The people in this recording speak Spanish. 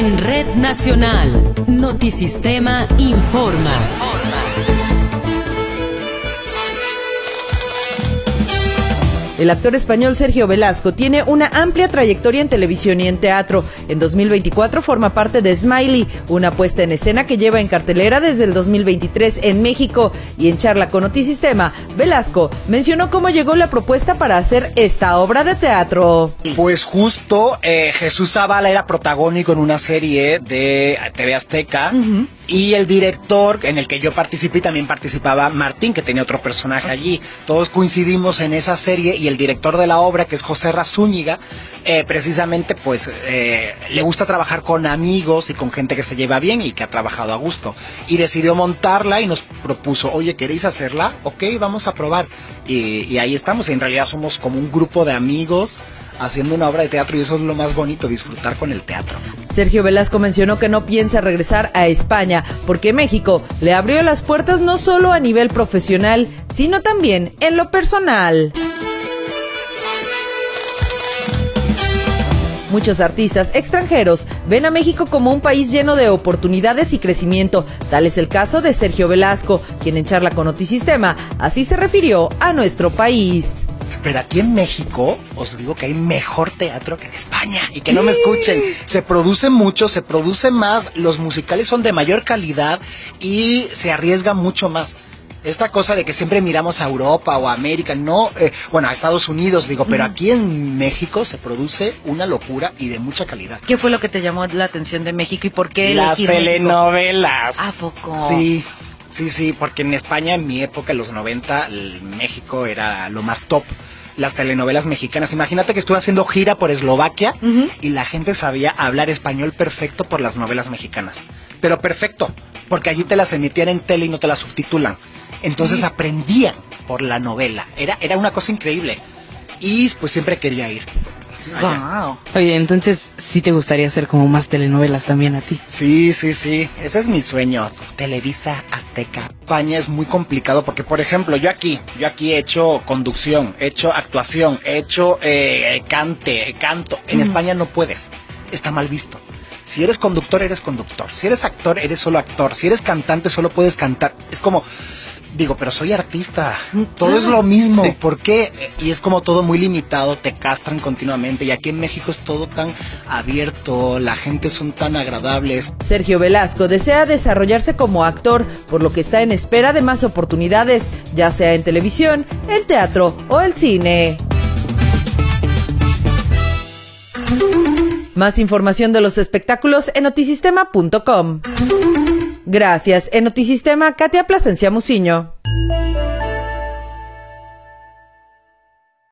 En Red Nacional, Notisistema informa. El actor español Sergio Velasco tiene una amplia trayectoria en televisión y en teatro. En 2024 forma parte de Smiley, una puesta en escena que lleva en cartelera desde el 2023 en México. Y en charla con Notisistema, Velasco mencionó cómo llegó la propuesta para hacer esta obra de teatro. Pues justo Jesús Zavala era protagónico en una serie de TV Azteca. Y el director en el que yo participé, también participaba Martín, que tenía otro personaje allí. Todos coincidimos en esa serie y el director de la obra, que es José Razúñiga, precisamente pues le gusta trabajar con amigos y con gente que se lleva bien y que ha trabajado a gusto. Y decidió montarla y nos propuso, oye, ¿queréis hacerla? Ok, vamos a probar. Y ahí estamos, en realidad somos como un grupo de amigos haciendo una obra de teatro y eso es lo más bonito, disfrutar con el teatro. Sergio Velasco mencionó que no piensa regresar a España porque México le abrió las puertas no solo a nivel profesional, sino también en lo personal. Muchos artistas extranjeros ven a México como un país lleno de oportunidades y crecimiento. Tal es el caso de Sergio Velasco, quien en charla con Notisistema así se refirió a nuestro país. Pero aquí en México, os digo que hay mejor teatro que en España. Y que no me escuchen. Se produce mucho, se produce más, los musicales son de mayor calidad y se arriesga mucho más. Esta cosa de que siempre miramos a Europa o a América, no, bueno, a Estados Unidos, digo, pero aquí en México se produce una locura y de mucha calidad. ¿Qué fue lo que te llamó la atención de México y por qué las telenovelas? ¿A poco? Sí, porque en España, en mi época, en los 90, México era lo más top. Las telenovelas mexicanas. Imagínate que estuve haciendo gira por Eslovaquia y la gente sabía hablar español perfecto por las novelas mexicanas. Pero perfecto, porque allí te las emitían en tele y no te las subtitulan. Entonces aprendían por la novela. Era una cosa increíble. Y pues siempre quería ir. Wow. Oye, entonces sí te gustaría hacer como más telenovelas también a ti. Sí. Ese es mi sueño. Televisa Azteca. España es muy complicado porque, por ejemplo, yo aquí he hecho conducción, he hecho actuación, he hecho canto. En España no puedes. Está mal visto. Si eres conductor, eres conductor. Si eres actor, eres solo actor. Si eres cantante, solo puedes cantar. Es como... Digo, pero soy artista, todo es lo mismo, ¿por qué? Y es como todo muy limitado, te castran continuamente y aquí en México es todo tan abierto, la gente son tan agradables. Sergio Velasco desea desarrollarse como actor, por lo que está en espera de más oportunidades, ya sea en televisión, el teatro o el cine. Más información de los espectáculos en notisistema.com. Gracias. En Notisistema, Katia Plasencia Muciño.